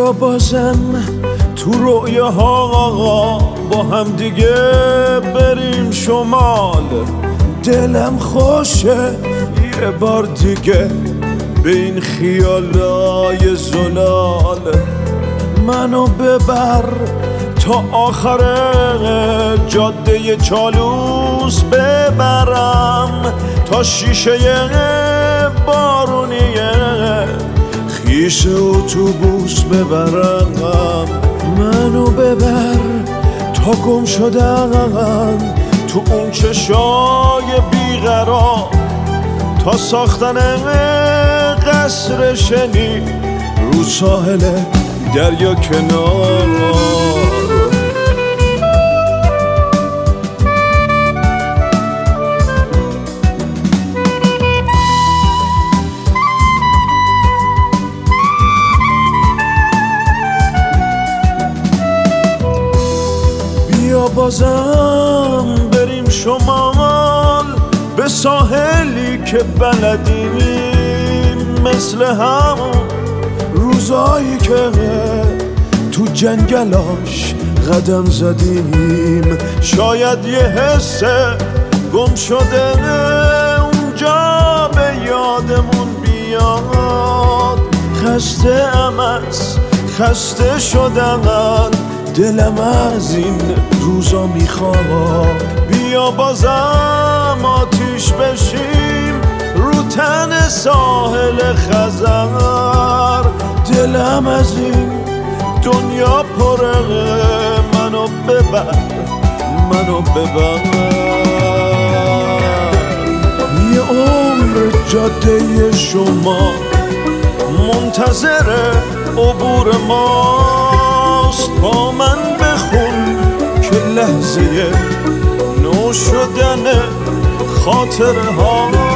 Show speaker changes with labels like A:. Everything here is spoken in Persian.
A: بیا بازم تو رویاها با هم دیگه بریم شمال. دلم خوشه یه بار دیگه به این خیالای زلال. منو ببر تا آخر جاده چالوس ببرم، تا شیشه بارونیه خیش اتوبوس ببرم. منو ببر تا گم شدم تو اون چشای بیقرار، تا ساختن قصر شنی رو ساحل دریا کنار. بیا بازم بریم شمال، به ساحلی که بلدیم، مثل همون روزایی که تو جنگلاش قدم زدیم. شاید یه حس گم شده اونجا به یادمون بیاد. خسته از خسته شدن دلم از این روزا میخواد. بیا بازم آتیش بشیم رو تن ساحل خزر. دلم از این دنیا پره، منو ببر منو ببر. یه عمر جاده شما منتظر عبور ماست. با من بخون که لحظه نو شدن خاطره ها